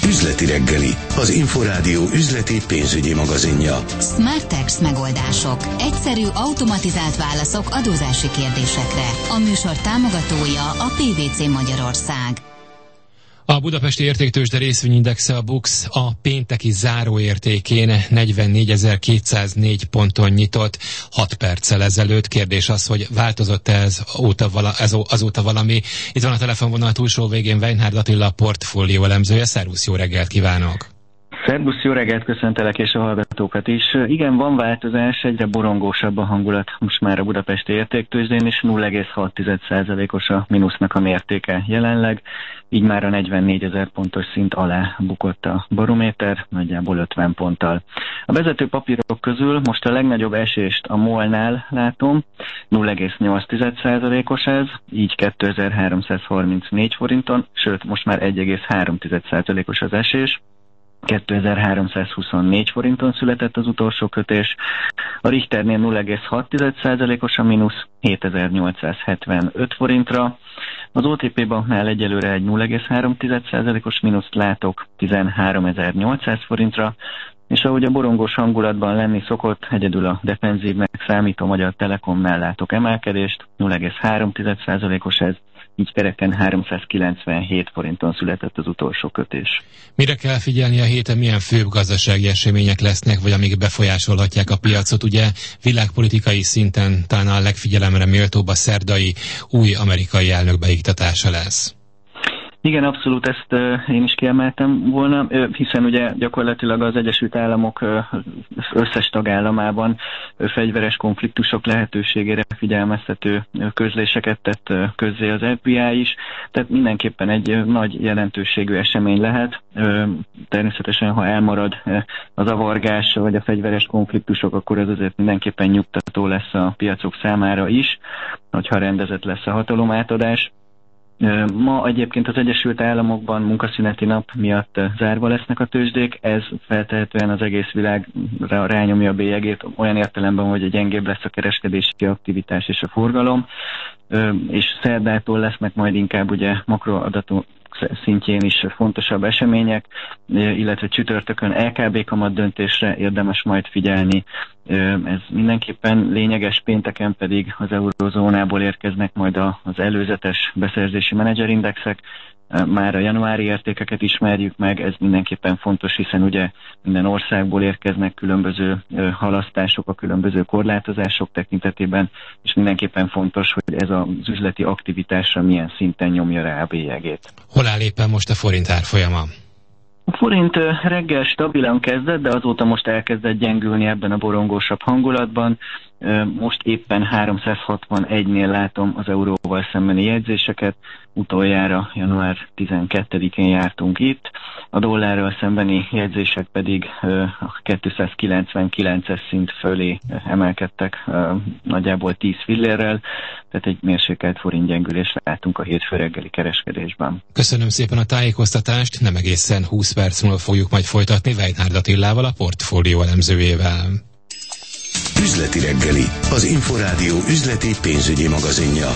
Üzleti reggeli, az Inforádió üzleti pénzügyi magazinja. Smartex megoldások. Egyszerű, automatizált válaszok adózási kérdésekre. A műsor támogatója a PwC Magyarország. A budapesti értéktőzsde részvényindexe, a BUX a pénteki záróértékén 44.204 ponton nyitott 6 perccel ezelőtt. Kérdés az, hogy változott-e azóta valami. Itt van a telefonvonal túlsó végén Weinhard Attila, portfólió elemzője. Szervusz, jó reggelt kívánok! Szervusz, jó reggelt, köszöntelek és a hallgatókat is. Igen, van változás, egyre borongósabb a hangulat most már a budapesti értéktőzsdén, és 0,6%-os a mínusznak a mértéke jelenleg, így már a 44.000 pontos szint alá bukott a barométer, nagyjából 50 ponttal. A vezető papírok közül most a legnagyobb esést a MOL-nál látom, 0,8%-os ez, így 2334 forinton, sőt most már 1,3%-os az esés. 2324 forinton született az utolsó kötés. A Richternél 0,6%-os a mínusz, 7875 forintra. Az OTP banknál egyelőre egy 0,3%-os mínuszt látok, 13800 forintra. És ahogy a borongós hangulatban lenni szokott, egyedül a defenzívnek számító Magyar Telekomnál látok emelkedést, 0,3%-os ez, így kereken 397 forinton született az utolsó kötés. Mire kell figyelni a héten, milyen főbb gazdasági események lesznek, vagy amik befolyásolhatják a piacot? Ugye világpolitikai szinten talán a legfigyelemre méltóbb a szerdai új amerikai elnök beiktatása lesz. Igen, abszolút ezt én is kiemeltem volna, hiszen ugye gyakorlatilag az Egyesült Államok összes tagállamában fegyveres konfliktusok lehetőségére figyelmeztető közléseket tett közzé az FBI is, tehát mindenképpen egy nagy jelentőségű esemény lehet. Természetesen, ha elmarad az avargás vagy a fegyveres konfliktusok, akkor ez azért mindenképpen nyugtató lesz a piacok számára is, hogyha rendezett lesz a hatalomátadás. Ma egyébként az Egyesült Államokban munkaszüneti nap miatt zárva lesznek a tőzsdék, ez feltehetően az egész világra rányomja a bélyegét, olyan értelemben, hogy gyengébb lesz a kereskedési aktivitás és a forgalom, és szerdától lesznek majd inkább ugye makroadatok szintjén is fontosabb események, illetve csütörtökön LKB kamat döntésre érdemes majd figyelni. Ez mindenképpen lényeges, pénteken pedig az eurozónából érkeznek majd az előzetes beszerzési menedzserindexek. Már a januári értékeket ismerjük meg, ez mindenképpen fontos, hiszen ugye minden országból érkeznek különböző halasztások, a különböző korlátozások tekintetében, és mindenképpen fontos, hogy ez az üzleti aktivitásra milyen szinten nyomja rá a bélyegét. Hol áll éppen most a forint árfolyama? A forint reggel stabilan kezdett, de azóta most elkezdett gyengülni ebben a borongósabb hangulatban. Most éppen 361-nél látom az euróval szembeni jegyzéseket, utoljára január 12-én jártunk itt, a dollárral szembeni jegyzések pedig a 299-es szint fölé emelkedtek nagyjából 10 fillérrel, tehát egy mérsékelt forintgyengülést látunk a hétfő reggeli kereskedésben. Köszönöm szépen a tájékoztatást, nem egészen 20 perc múlva fogjuk majd folytatni Weinhard Attilával, a portfólió elemzőjével. Üzleti reggeli, az Inforádió üzleti pénzügyi magazinja.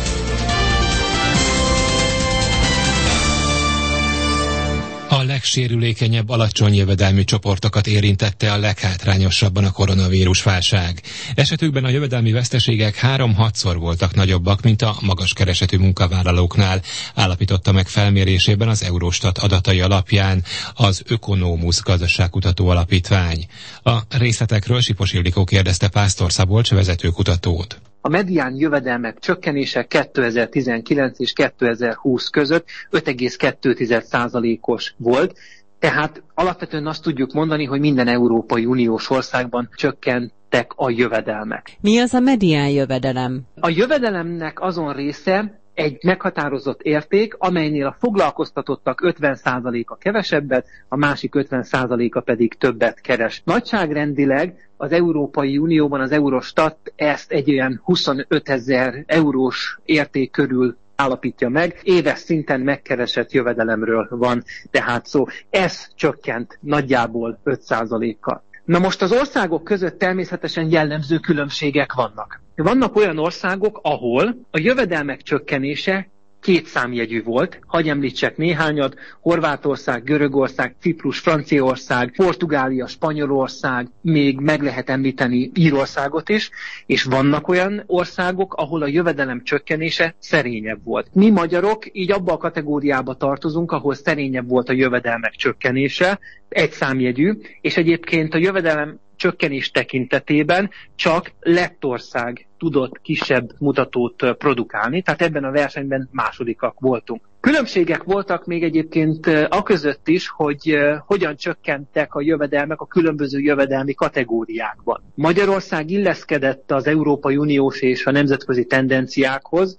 A legsérülékenyebb alacsony jövedelmű csoportokat érintette a leghátrányosabban a koronavírus válság. Esetükben a jövedelmi veszteségek 3-6-szor voltak nagyobbak, mint a magas keresetű munkavállalóknál, állapította meg felmérésében az Eurostat adatai alapján az Ökonómusz gazdaságkutató alapítvány. A részletekről Sipos Ildikó kérdezte Pásztor Szabolcs vezetőkutatót. A medián jövedelmek csökkenése 2019 és 2020 között 5,2%-os volt, tehát alapvetően azt tudjuk mondani, hogy minden Európai Uniós országban csökkentek a jövedelmek. Mi az a medián jövedelem? A jövedelemnek azon része egy meghatározott érték, amelynél a foglalkoztatottak 50%-a kevesebbet, a másik 50%-a pedig többet keres. Nagyságrendileg az Európai Unióban az Eurostat ezt egy olyan 25 000 eurós érték körül állapítja meg. Éves szinten megkeresett jövedelemről van tehát szó. Ez csökkent nagyjából 5%-kal. Na most az országok között természetesen jellemző különbségek vannak. Vannak olyan országok, ahol a jövedelmek csökkenése kétszámjegyű volt. Hagy említsek néhányat: Horvátország, Görögország, Ciprus, Franciaország, Portugália, Spanyolország, még meg lehet említeni Írországot is, és vannak olyan országok, ahol a jövedelem csökkenése szerényebb volt. Mi magyarok így abba a kategóriába tartozunk, ahol szerényebb volt a jövedelmek csökkenése, egyszámjegyű, és egyébként a jövedelem csökkenés tekintetében csak Lettország tudott kisebb mutatót produkálni, tehát ebben a versenyben másodikak voltunk. Különbségek voltak még egyébként aközött is, hogy hogyan csökkentek a jövedelmek a különböző jövedelmi kategóriákban. Magyarország illeszkedett az Európai Uniós és a nemzetközi tendenciákhoz,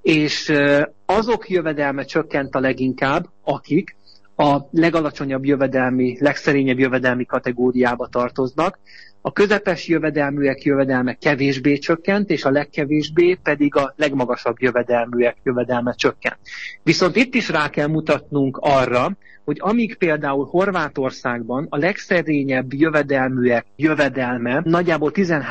és azok jövedelme csökkent a leginkább, akik a legalacsonyabb jövedelmi, legszerényebb jövedelmi kategóriába tartoznak. A közepes jövedelműek jövedelme kevésbé csökkent, és a legkevésbé pedig a legmagasabb jövedelműek jövedelme csökkent. Viszont itt is rá kell mutatnunk arra, hogy amíg például Horvátországban a legszerényebb jövedelműek jövedelme nagyjából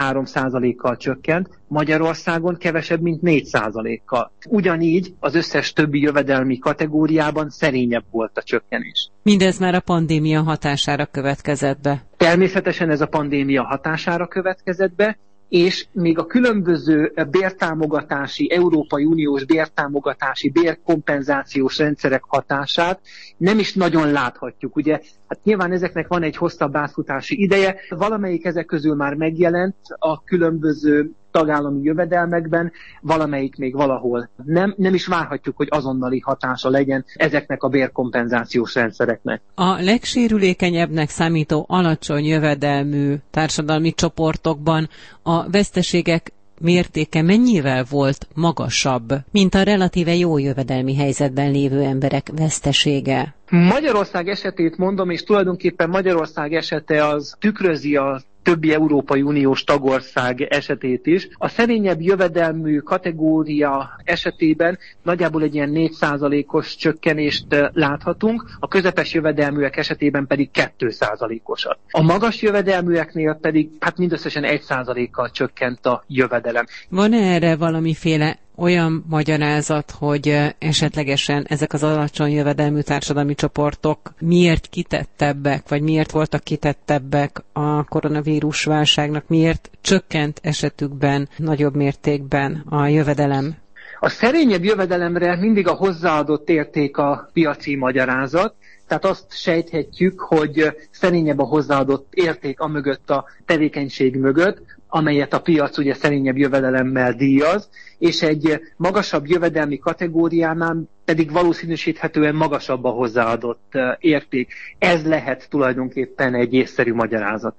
13%-kal csökkent, Magyarországon kevesebb, mint 4%-kal. Ugyanígy az összes többi jövedelmi kategóriában szerényebb volt a csökkenés. Mindez már a pandémia hatására következett be. Természetesen ez a pandémia hatására következett be, és még a különböző bértámogatási, Európai Uniós bértámogatási, bérkompenzációs rendszerek hatását nem is nagyon láthatjuk. Ugye, hát nyilván ezeknek van egy hosszabb átfutási ideje, valamelyik ezek közül már megjelent a különböző tagállami jövedelmekben, valamelyik még valahol nem is várhatjuk, hogy azonnali hatása legyen ezeknek a bérkompenzációs rendszereknek. A legsérülékenyebbnek számító alacsony jövedelmű társadalmi csoportokban a veszteségek mértéke mennyivel volt magasabb, mint a relatíve jó jövedelmi helyzetben lévő emberek vesztesége? Magyarország esetét mondom, és tulajdonképpen Magyarország esete az tükrözi a többi Európai Uniós tagország esetét is. A szerényebb jövedelmű kategória esetében nagyjából egy ilyen 4%-os csökkenést láthatunk, a közepes jövedelműek esetében pedig 2%-osat. A magas jövedelműeknél pedig mindösszesen 1%-kal csökkent a jövedelem. Van erre valamiféle olyan magyarázat, hogy esetlegesen ezek az alacsony jövedelmű társadalmi csoportok miért kitettebbek, vagy miért voltak kitettebbek a koronavírus válságnak, miért csökkent esetükben nagyobb mértékben a jövedelem? A szerényebb jövedelemre mindig a hozzáadott érték a piaci magyarázat, tehát azt sejthetjük, hogy szerényebb a hozzáadott érték amögött a tevékenység mögött, amelyet a piac ugye szerényebb jövedelemmel díjaz, és egy magasabb jövedelmi kategóriánál pedig valószínűsíthetően magasabb a hozzáadott érték. Ez lehet tulajdonképpen egy észszerű magyarázat.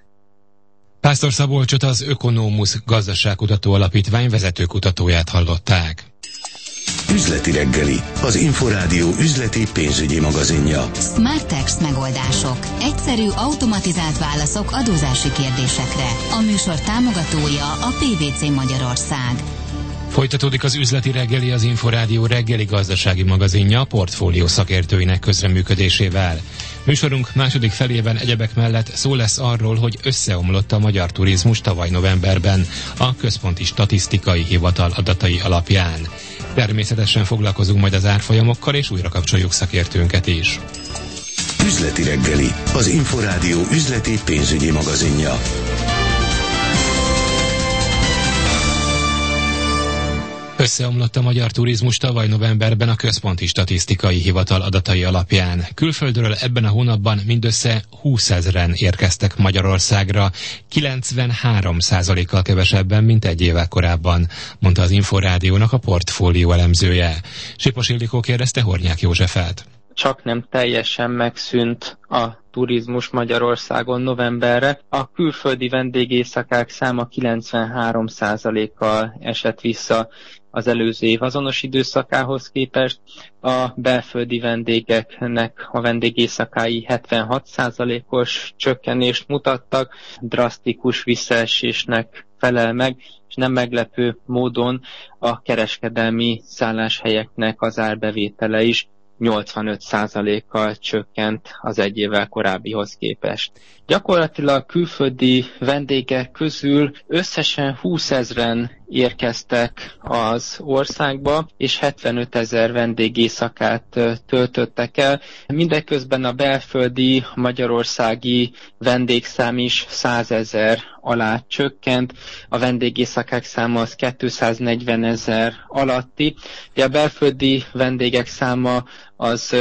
Pásztor Szabolcsot, az Ökonomusz Gazdaságkutató Alapítvány vezetőkutatóját hallották. Üzleti reggeli, az Inforádió üzleti pénzügyi magazinja. Smartex megoldások. Egyszerű, automatizált válaszok adózási kérdésekre. A műsor támogatója a PwC Magyarország. Folytatódik az üzleti reggeli, az Inforádió reggeli gazdasági magazinja a portfólió szakértőinek közreműködésével. Műsorunk második felében egyebek mellett szó lesz arról, hogy összeomlott a magyar turizmus tavaly novemberben a Központi Statisztikai Hivatal adatai alapján. Természetesen foglalkozunk majd az árfolyamokkal, és újra kapcsoljuk szakértőnket is. Üzleti reggeli, az Inforádió üzleti pénzügyi magazinja. Összeomlott a magyar turizmus tavaly novemberben a Központi Statisztikai Hivatal adatai alapján. Külföldről ebben a hónapban mindössze 20 000-en érkeztek Magyarországra, 93%-kal kevesebben, mint egy évvel korábban, mondta az Inforádiónak a portfólió elemzője. Sipos Ildikó kérdezte Hornyák Józsefet. Csak nem teljesen megszűnt a turizmus Magyarországon novemberre. A külföldi vendégészakák száma 93%-kal esett vissza az előző év azonos időszakához képest. A belföldi vendégeknek a vendégészakái 76%-os csökkenést mutattak, drasztikus visszaesésnek felel meg, és nem meglepő módon a kereskedelmi szálláshelyeknek az árbevétele is 85%-kal csökkent az egy évvel korábbihoz képest. Gyakorlatilag külföldi vendégek közül összesen 20 000-en érkeztek az országba, és 75 000 vendégészakát töltöttek el. Mindeközben a belföldi magyarországi vendégszám is 100 000 alá csökkent, a vendégészakák száma az 240 000 alatti. A belföldi vendégek száma az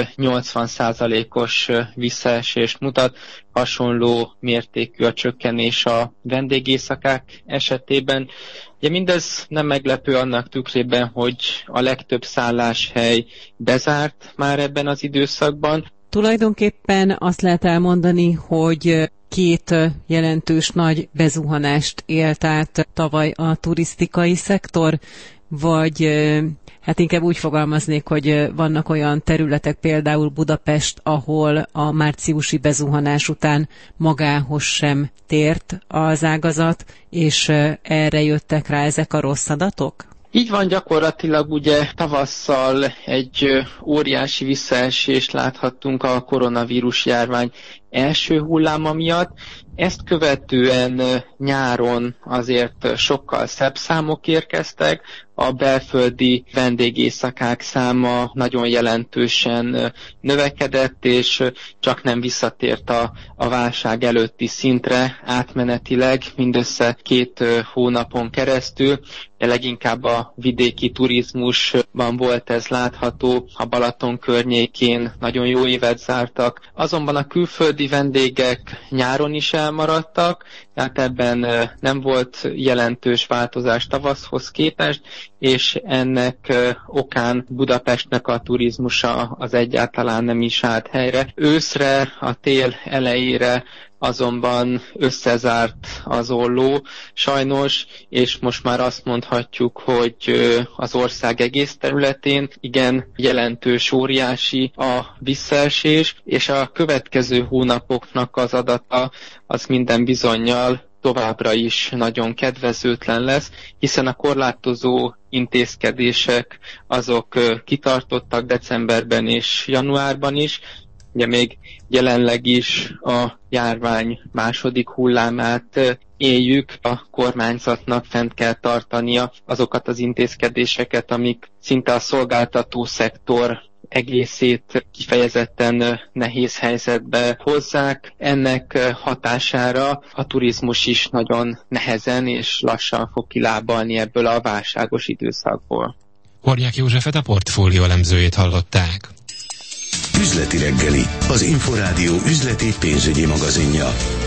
80%-os visszaesést mutat, hasonló mértékű a csökkenés a vendégészakák esetében. Ugye mindez nem meglepő annak tükrében, hogy a legtöbb szálláshely bezárt már ebben az időszakban. Tulajdonképpen azt lehet elmondani, hogy két jelentős nagy bezuhanást élt át tavaly a turisztikai szektor, vagy hát inkább úgy fogalmaznék, hogy vannak olyan területek, például Budapest, ahol a márciusi bezuhanás után magához sem tért az ágazat, és erre jöttek rá ezek a rossz adatok? Így van, gyakorlatilag ugye tavasszal egy óriási visszaesést láthattunk a koronavírus járvány első hulláma miatt. Ezt követően nyáron azért sokkal szebb számok érkeztek, a belföldi vendégészakák száma nagyon jelentősen növekedett, és csak nem visszatért a válság előtti szintre átmenetileg, mindössze 2 hónapon keresztül. Leginkább a vidéki turizmusban volt ez látható, a Balaton környékén nagyon jó évet zártak, azonban a külföldi vendégek nyáron is elmaradtak, tehát ebben nem volt jelentős változás tavaszhoz képest, és ennek okán Budapestnek a turizmusa az egyáltalán nem is állt helyre. Őszre, a tél elejére azonban összezárt az olló sajnos, és most már azt mondhatjuk, hogy az ország egész területén igen jelentős, óriási a visszaesés, és a következő hónapoknak az adata az minden bizonnyal továbbra is nagyon kedvezőtlen lesz, hiszen a korlátozó intézkedések azok kitartottak decemberben és januárban is. Ugye még jelenleg is a járvány második hullámát éljük, a kormányzatnak fent kell tartania azokat az intézkedéseket, amik szinte a szolgáltató szektor egészét kifejezetten nehéz helyzetbe hozzák. Ennek hatására a turizmus is nagyon nehezen és lassan fog kilábalni ebből a válságos időszakból. Hornyák Józsefet, a Portfólió elemzőjét hallották. Üzleti reggeli, az Inforádió üzleti pénzügyi magazinja.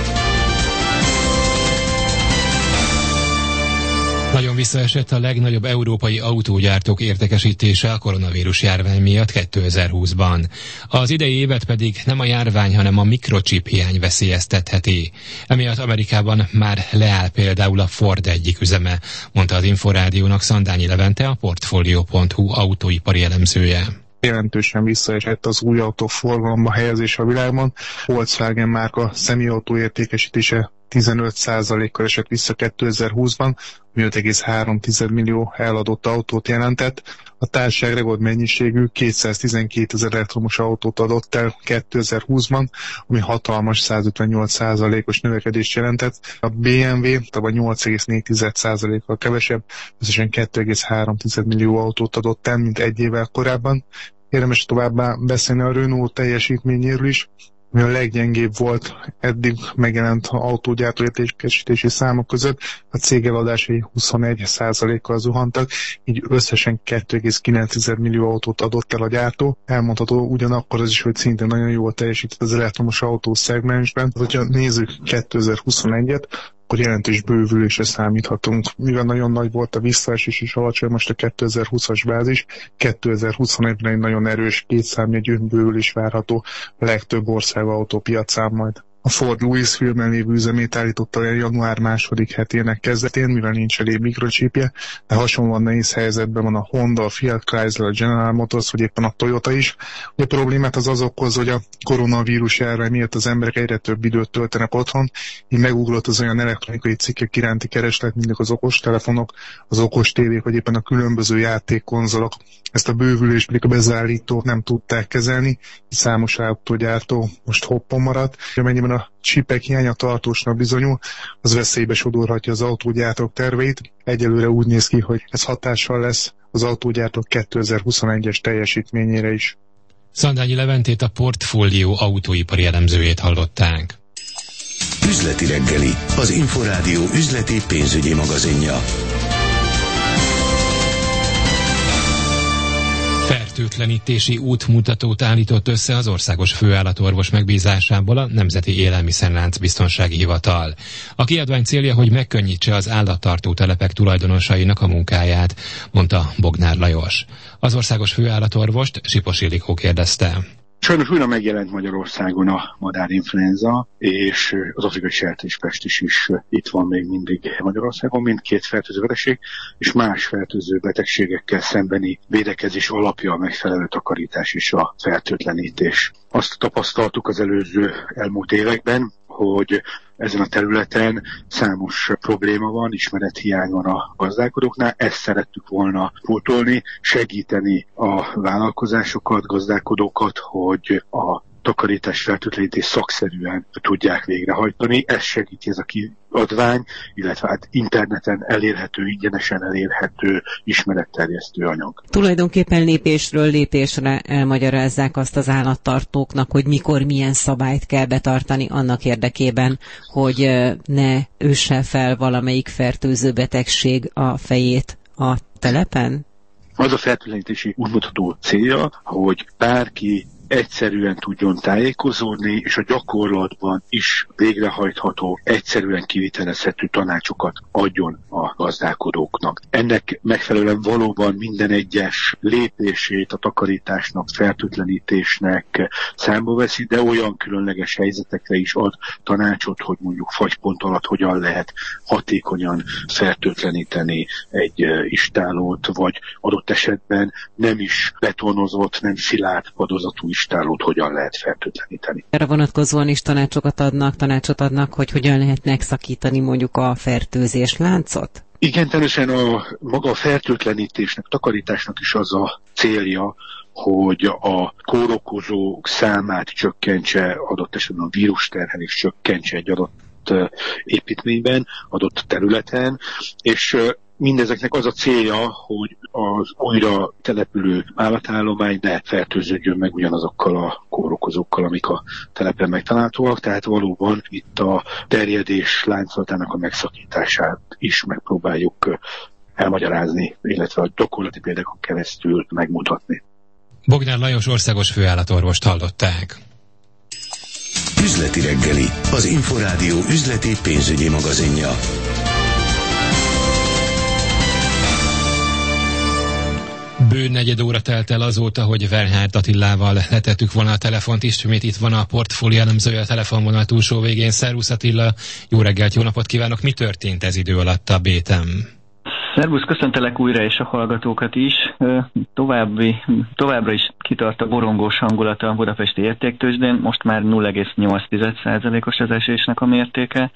Nagyon visszaesett a legnagyobb európai autógyártók értékesítése a koronavírus járvány miatt 2020-ban. Az idei évet pedig nem a járvány, hanem a mikrochip hiány veszélyeztetheti. Emiatt Amerikában már leáll például a Ford egyik üzeme, mondta az Inforádiónak Szandányi Levente, a Portfolio.hu autóipari elemzője. Jelentősen visszaesett az új autó forgalomba helyezése a világban. Volkswagen márka személyautó értékesítése 15%-kal esett vissza 2020-ban, ami 5,3 millió eladott autót jelentett. A társaság rekord mennyiségű 212 000 elektromos autót adott el 2020-ban, ami hatalmas 158%-os növekedést jelentett. A BMW tavaly 8,4%-kal kevesebb, összesen 2,3 millió autót adott el, mint egy évvel korábban. Érdemes továbbá beszélni a Renault teljesítményéről is, ami a leggyengébb volt eddig megjelent autógyártó értékesítési számok között. A cég eladásai 21%-kal zuhantak, így összesen 2,9 millió autót adott el a gyártó. Elmondható ugyanakkor az is, hogy szintén nagyon jól teljesített az elektromos autó szegmensben. Hogyha nézzük 2021-et, akkor jelentős bővülésre számíthatunk. Mivel nagyon nagy volt a visszaesés és alacsony most a 2020-as bázis, 2021-ben egy nagyon erős kétszámjegyű bővülés várható a legtöbb ország autópiacán majd. A Ford Louisville-ben lévő üzemét állította a január második hetének kezdetén, mivel nincs elég mikrochipje, de hasonlóan nehéz helyzetben van a Honda, a Fiat Chrysler, a General Motors, vagy éppen a Toyota is. A problémát az okoz, hogy a koronavírus járvány miatt az emberek egyre több időt töltenek otthon, így megugrott az olyan elektronikai cikkek iránti kereslet, mint az okostelefonok, az okos tévék, vagy éppen a különböző játékkonzolok. Ezt a bővülést pedig a bezállítók nem tudták kezelni, így számos autógyártó most hoppon maradt. Amennyiben a csipek hiánya tartósnak bizonyul, az veszélybe sodorhatja az autógyártók terveit. Egyelőre úgy néz ki, hogy ez hatással lesz az autógyártók 2021-es teljesítményére is. Szandányi Leventét, a Portfólió autóipari elemzőjét hallották. Üzleti reggeli, az Inforádió üzleti pénzügyi magazinja. Fertőtlenítési útmutatót állított össze az országos főállatorvos megbízásából a Nemzeti Élelmiszerlánc Biztonsági Hivatal. A kiadvány célja, hogy megkönnyítse az állattartó telepek tulajdonosainak a munkáját, mondta Bognár Lajos. Az országos főállatorvost Sipos Ildikó kérdezte. Sajnos újra megjelent Magyarországon a madárinfluenza, és az afrikai sertéspest is itt van még mindig Magyarországon, mindkét fertőző betegség, és más fertőző betegségekkel szembeni védekezés alapja a megfelelő takarítás és a fertőtlenítés. Azt tapasztaltuk az elmúlt években, hogy ezen a területen számos probléma van, ismerethiány van a gazdálkodóknál, ezt szerettük volna pótolni, segíteni a vállalkozásokat, gazdálkodókat, hogy a takarítás, fertőtlenítés szakszerűen tudják végrehajtani. Ez segíti ez a kiadvány, illetve hát interneten elérhető, ingyenesen elérhető, ismeretterjesztő anyag. Tulajdonképpen lépésről lépésre elmagyarázzák azt az állattartóknak, hogy mikor milyen szabályt kell betartani annak érdekében, hogy ne üsse fel valamelyik fertőző betegség a fejét a telepen? Az a fertőtlenítési útmutató célja, hogy bárki egyszerűen tudjon tájékozódni, és a gyakorlatban is végrehajtható, egyszerűen kivitelezhető tanácsokat adjon a gazdálkodóknak. Ennek megfelelően valóban minden egyes lépését a takarításnak, fertőtlenítésnek számba veszi, de olyan különleges helyzetekre is ad tanácsot, hogy mondjuk fagypont alatt hogyan lehet hatékonyan fertőtleníteni egy istállót, vagy adott esetben nem is betonozott, nem szilárd padozatú istálót hogyan lehet fertőtleníteni. Erre vonatkozóan is tanácsot adnak, hogy hogyan lehet megszakítani mondjuk a fertőzés láncot? Igen, természetesen maga a fertőtlenítésnek, takarításnak is az a célja, hogy a kórokozók számát csökkentse, adott esetben a vírusterhelés csökkentse egy adott építményben, adott területen, és mindezeknek az a célja, hogy az újra települő állatállomány ne fertőződjön meg ugyanazokkal a kórokozókkal, amik a telepen megtalálhatóak, tehát valóban itt a terjedés láncolatának a megszakítását is megpróbáljuk elmagyarázni, illetve a gyakorlati példákon keresztül megmutatni. Bognár Lajos országos főállatorvost hallották. Üzleti reggeli, az Inforádió üzleti pénzügyi magazinja. Bő negyed óra telt el azóta, hogy Verhárd Attilával letettük volna a telefont, ismét itt van a Portfólió elemzője a telefonvonal túlsó végén. Szervusz Attila, jó reggelt, jó napot kívánok! Mi történt ez idő alatt a Béten? Szervusz, köszöntelek újra, és a hallgatókat is. Továbbra is kitart a borongós hangulata a budapesti értéktőzsdén, most már 0,8%-os az esésnek a mértéke,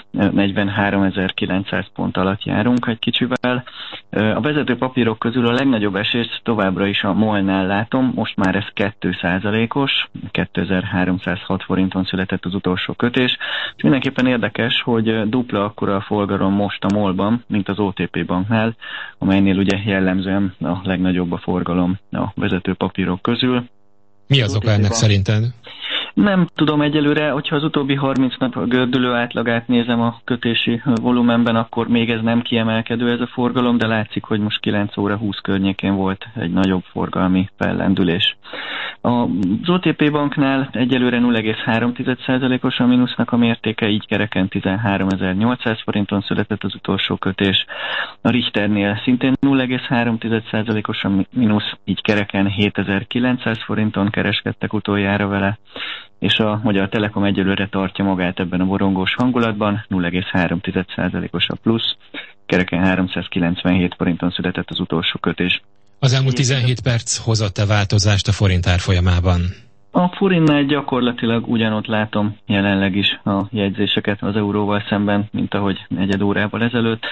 43.900 pont alatt járunk egy kicsivel. A vezető papírok közül a legnagyobb esést továbbra is a MOL-nál látom, most már ez 2%-os, 2306 forinton született az utolsó kötés, és mindenképpen érdekes, hogy dupla akkora a forgalom most a MOL-ban, mint az OTP banknál, amelynél ugye jellemzően a legnagyobb a forgalom a vezető papírok közül. Mi az oka ennek szerinted? Nem tudom egyelőre, hogyha az utóbbi 30 nap a gördülő átlagát nézem a kötési volumenben, akkor még ez nem kiemelkedő ez a forgalom, de látszik, hogy most 9 óra 20 környékén volt egy nagyobb forgalmi fellendülés. Az OTP banknál egyelőre 0,3%-os a mínusznak a mértéke, így kereken 13.800 forinton született az utolsó kötés. A Richternél szintén 0,3%-os a mínusz, így kereken 7.900 forinton kereskedtek utoljára vele, és a Magyar Telekom egyelőre tartja magát ebben a borongós hangulatban, 0,3%-os a plusz, kereken 397 forinton született az utolsó kötés. Az elmúlt 17 perc hozott-e változást a forint árfolyamában? A forintnál gyakorlatilag ugyanott látom jelenleg is a jegyzéseket az euróval szemben, mint ahogy negyed órával ezelőtt.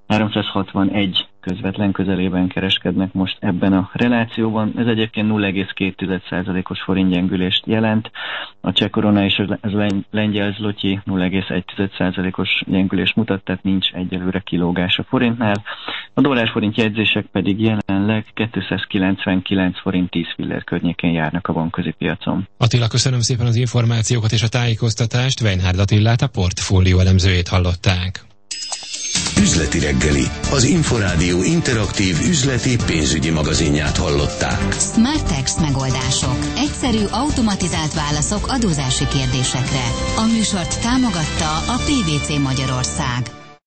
361 közvetlen közelében kereskednek most ebben a relációban. Ez egyébként 0,2%-os forintgyengülést jelent. A cseh korona és a lengyel zloty 0,1%-os gyengülést mutat, tehát nincs egyelőre kilógás a forintnál. A dollár-forint jegyzések pedig jelenleg 299 forint 10 fillér környékén járnak a bankközi piacon. Attila, köszönöm szépen az információkat és a tájékoztatást. Weinhard Attilát, a portfólió elemzőjét hallották. Üzleti reggeli, az Inforádió interaktív üzleti pénzügyi magazinját hallották. Smartex megoldások. Egyszerű, automatizált válaszok adózási kérdésekre. A műsort támogatta a PVC Magyarország.